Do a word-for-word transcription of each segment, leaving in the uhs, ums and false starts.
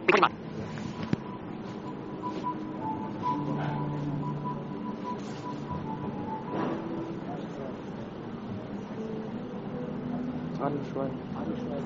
علي شوية علي شوية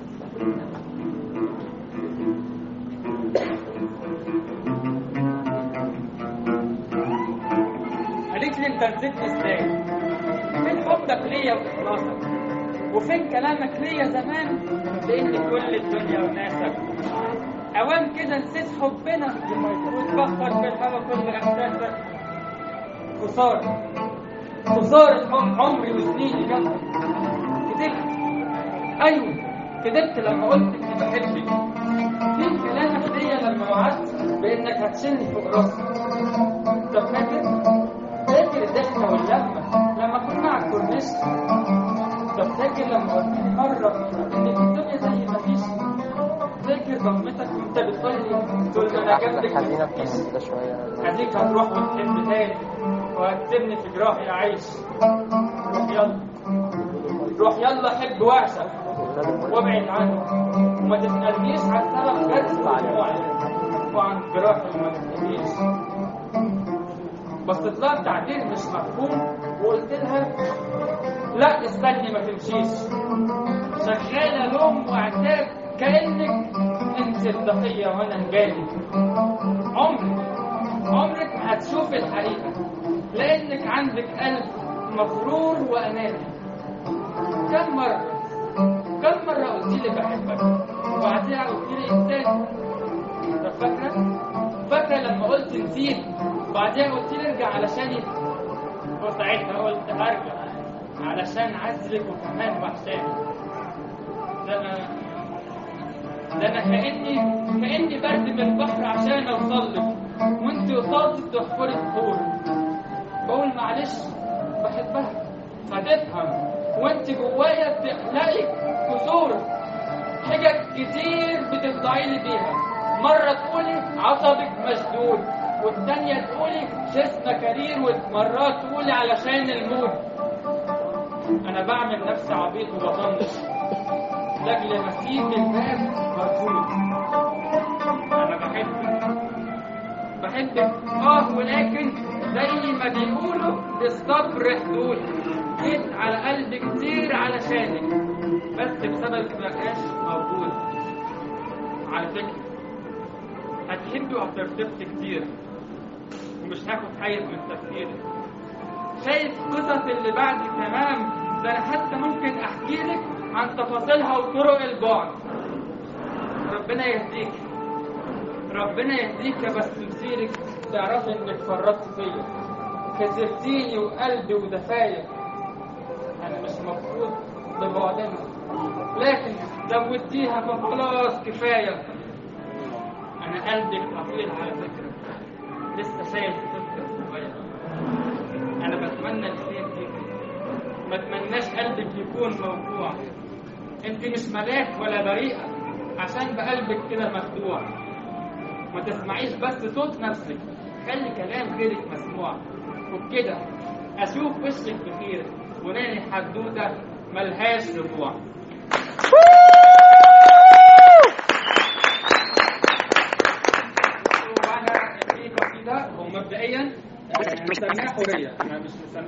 قالت لي انت نسيتني ازاي؟ فين حبك ليا واخلاصك؟ وفين كلامك ليا زمان لان كل الدنيا وناسك؟ اوام كده نسيت حبنا وتبخر في الهوا كل احساسك. خسارة خسارة حب عمري وسنيني جنبك. كدبت ايوه كدبت لما قلت اني بحبك. فين كلامك ليا لما وعدت بانك هتشيلني فوق راسك؟ طب فاكر فاكر الضحكه واللمه لما كنا على الكورنيش؟ طب فاكر لما قلت لي مره ان الدنيا زي ما فيش؟ فاكر ضمتك وانت بتقول لي طول ما انا جنبك حزينة بكده شوية هديك هتروح وتحب تاني وهتسيبني في جراحي اعيش. روح يلا روح يلا حب واعشق وابعد عنه وما تسألنيش عن سبب جرس دموعي وعن جراحي وما تسألنيش. بصيت لها بتعبير مش مفهوم وقلت لها لا استني ما تمشيش. شغالة لوم وعتاب كأنك انت الضحية وانا الجاني. عمرك عمرك ما هتشوف الحقيقة لانك عندك قلب مغرور واناني. كم مرة كم مرة قلت لي بحبك وبعدها قلت لي انسان؟ طب فاكرة فاكرة لما قلت نسيت وبعدها قلت لي ارجع علشاني؟ وساعتها قلت هرجع علشان عزلك وكمان وحشاني. ده انا ده انا كأني كأني برد من البحر عشان اوصلك وانت قصادي بتحفري بحور. بقول معلش بحبها هتفهم وانت جوايا بتخلقي كسور. حاجات كتير بتخضعي لي بيها. مرة تقولي عصبك مشدود والتانية تقولي جسمك كرير ومرات تقولي علشان المود. انا بعمل نفسي عبيط وبطنش لاجل مسيب الباب مرفوض. انا بحبك بحبك اه ولكن زي ما بيقولوا للصبر حدود. جيت على قلبي كتير علشانك بس بسبب مبقاش موجود. على فكرة هتحبي وهترتبطي كتير ومش هاخد حيز من تفكيرك. شايف قصص اللي بعد تمام ده انا حتى ممكن احكي لك عن تفاصيلها وطرق البعد. ربنا يهديك ربنا يهديك يا بس مسيرك تعرفي انك فرطت فيا. كسرتيني وقلبي ودفايا. انا مش مبسوط ببعدنا لكن زودتيها فخلاص كفايه. انا قلبي حفيظ على فكره لسه شايل طفل صغير. انا بتمنى الخير فيكي ما اتمناش قلبك يكون موجوع. انت مش ملاك ولا بريئه عشان بقلبك كده مخدوع. ما تسمعيش بس صوت نفسك خلي كلام غيرك مسموع. وبكده اشوف وشك بخير وناني حدوته ملهاش رجوع. وانا في قصيده ومبدئيا مسميها حوريه. انا مش مسميها